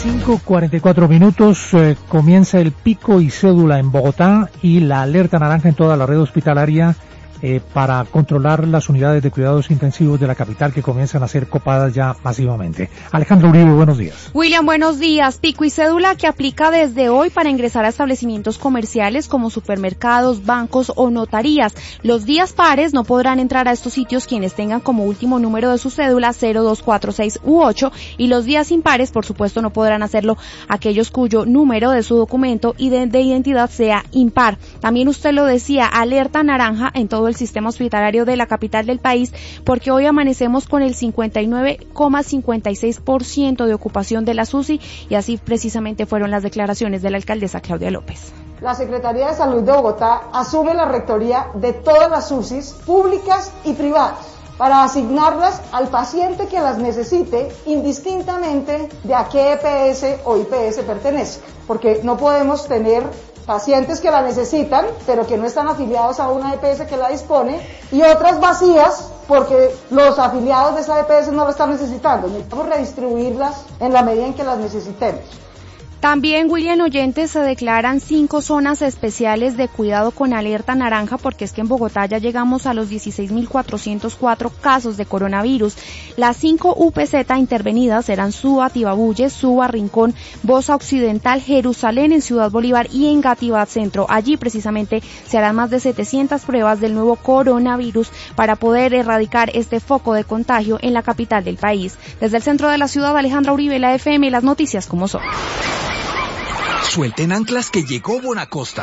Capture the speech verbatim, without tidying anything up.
cinco cuarenta y cuatro minutos, eh, comienza el pico y cédula en Bogotá y la alerta naranja en toda la red hospitalaria eh, para controlar las unidades de cuidados intensivos de la capital que comienzan a ser copadas ya masivamente. Alejandra Uribe, buenos días. William, buenos días. Pico y cédula que aplica desde hoy para ingresar a establecimientos comerciales como supermercados, bancos o notarías. Los días pares no podrán entrar a estos sitios quienes tengan como último número de su cédula cero, dos, cuatro, seis u ocho, y los días impares, por supuesto, no podrán hacerlo aquellos cuyo número de su documento y de, de identidad sea impar. También usted lo decía, alerta naranja en todo el sistema hospitalario de la capital del país, porque hoy amanecemos con el cincuenta y nueve coma cincuenta y seis por ciento de ocupación de las U C I, y así precisamente fueron las declaraciones de la alcaldesa Claudia López. La Secretaría de Salud de Bogotá asume la rectoría de todas las U C Is públicas y privadas para asignarlas al paciente que las necesite, indistintamente de a qué E P S o I P S pertenezca, porque no podemos tener pacientes que la necesitan, pero que no están afiliados a una E P S que la dispone, y otras vacías porque los afiliados de esa E P S no la están necesitando. Necesitamos redistribuirlas en la medida en que las necesitemos. También, William, oyentes, se declaran cinco zonas especiales de cuidado con alerta naranja, porque es que en Bogotá ya llegamos a los dieciséis mil cuatrocientos cuatro casos de coronavirus. Las cinco U P Z intervenidas serán Suba, Tibabuyes, Suba, Rincón, Bosa Occidental, Jerusalén en Ciudad Bolívar y en Gatibat Centro. Allí precisamente se harán más de setecientas pruebas del nuevo coronavirus para poder erradicar este foco de contagio en la capital del país. Desde el centro de la ciudad, Alejandra Uribe, la F M, las noticias como son. Suelten anclas que llegó Bonacosta.